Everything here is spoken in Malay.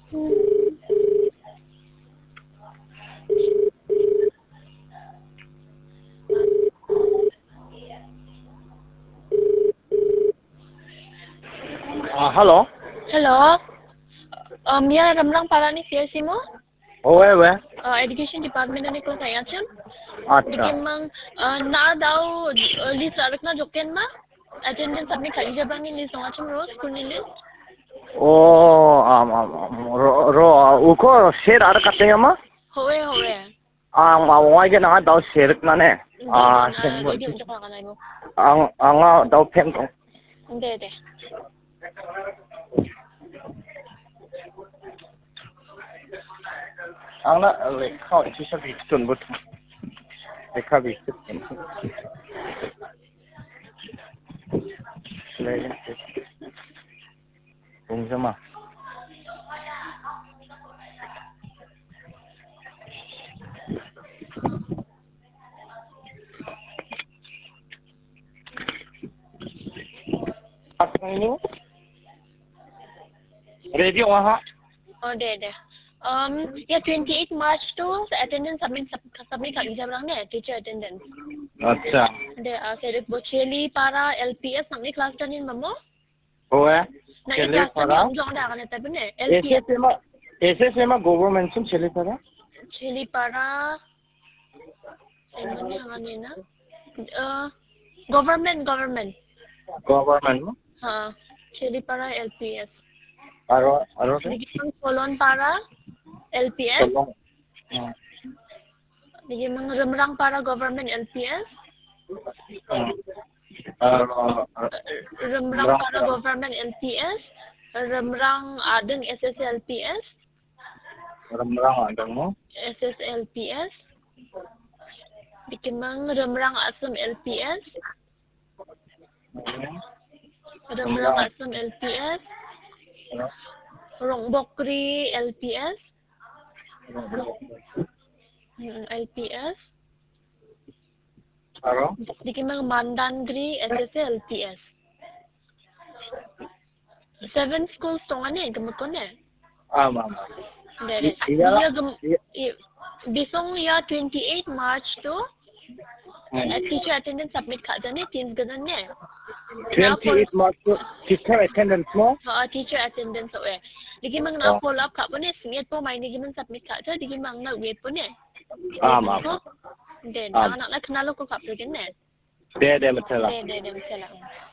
Hello. Hello. Mia Ramlang Parani CSC mo? Where? Education Department ni ko saya cun. अच्छा. Dikim mang na daw list arak na joken ma. Attendance apni khali jabrang ni list nga cun rose school ni list. Uko share ada katanya mah? Howe. Wai ke nang daw share mana? Anga daw pen tong. De. Anga lekha itu sabi tun but. Lekha bi tun. Selain itu. Sama. Apa ini? Radio wah. De. Ya 28 March tu attendance submit khali jabrang ne teacher attendance. अच्छा. De saya Bocheli para LPS namni class tanin mamo. Howe. Cheli para. Jong dah kan tapi ne LPS. SSM government sun cheli para. Cheli para. Ini hangan na. Government. Government. Ha. Cheli para LPS. Aro. Digimang Kolon para LPS. Digimang Remrang para government LPS. Remrang para government LPS. Remrang adeng SSLPS. Remrang adeng mo? SSLPS. Digimang Remrang Asam LPS. Remrang Asam LPS. Rongbokri LPS. LPS. Aro? Digimang Mandangri SSL LPS. 7 schools tongan ni gemuk kon ni. Ama. Dari. Bisong ya 28 March tu. Teacher attendance submit kat jane teams ganan ni. 28 March tu teacher attendance mo? Teacher attendance oe. Digimang na follow up kat pun ni singit po main digimang submit kat je digimang na wait pun ni. Ama. Then anak nak kenal ko kat pergi ni. De macam lah. De macam lah.